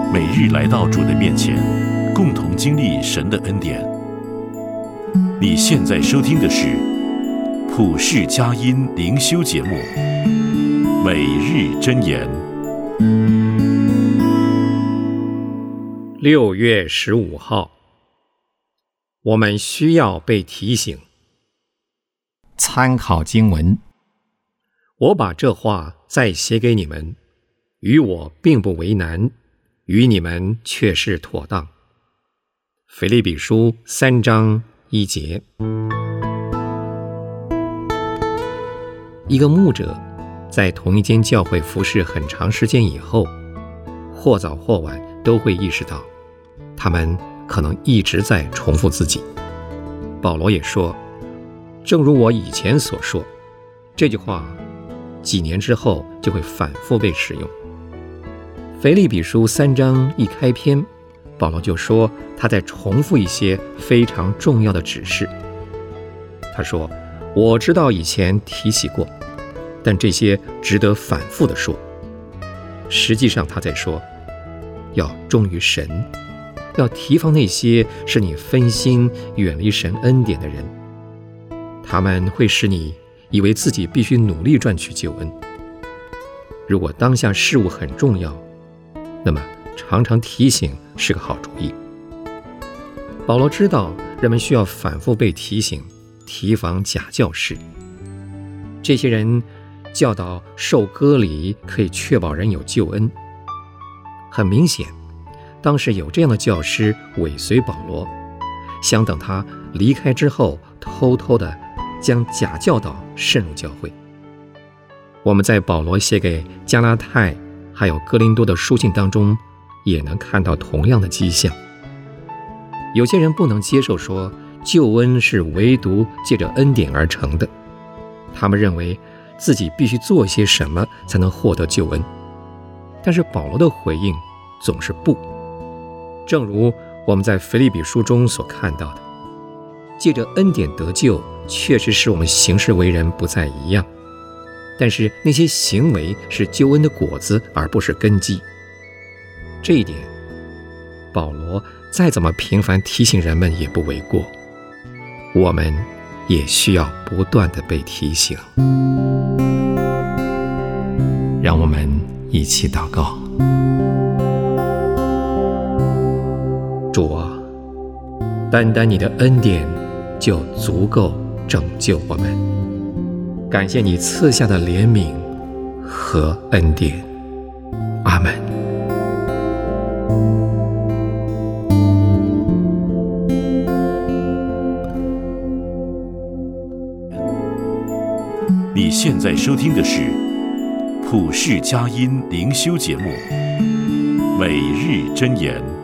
每日来到主的面前，共同经历神的恩典。你现在收听的是普世佳音灵修节目《每日箴言》。 6月15号，我们需要被提醒。 参考经文： 我把这话再写给你们，与我并不为难，与你们却是妥当。腓立比书3章1节。一个牧者在同一间教会服侍很长时间以后，或早或晚都会意识到，他们可能一直在重复自己。保罗也说，正如我以前所说，这句话几年之后就会反复被使用。腓立比书3章一开篇，保罗就说他在重复一些非常重要的指示。他说，我知道以前提起过，但这些值得反复地说。实际上他在说，要忠于神，要提防那些使你分心远离神恩典的人，他们会使你以为自己必须努力赚取救恩。如果当下事物很重要，那么常常提醒是个好主意。保罗知道人们需要反复被提醒，提防假教师。这些人教导受割礼可以确保人有救恩。很明显，当时有这样的教师尾随保罗，想等他离开之后，偷偷地将假教导渗入教会。我们在保罗写给加拉太还有哥林多的书信当中，也能看到同样的迹象。有些人不能接受说救恩是唯独借着恩典而成的，他们认为自己必须做些什么才能获得救恩。但是保罗的回应总是不。正如我们在腓立比书中所看到的，借着恩典得救，确实使我们行事为人不再一样，但是那些行为是救恩的果子，而不是根基。这一点，保罗再怎么频繁提醒人们也不为过。我们也需要不断地被提醒。 让我们一起祷告。 主啊，单单你的恩典就足够拯救我们。感谢你赐下的怜悯和恩典。阿们。 你现在收听的是普世佳音灵修节目《每日箴言》。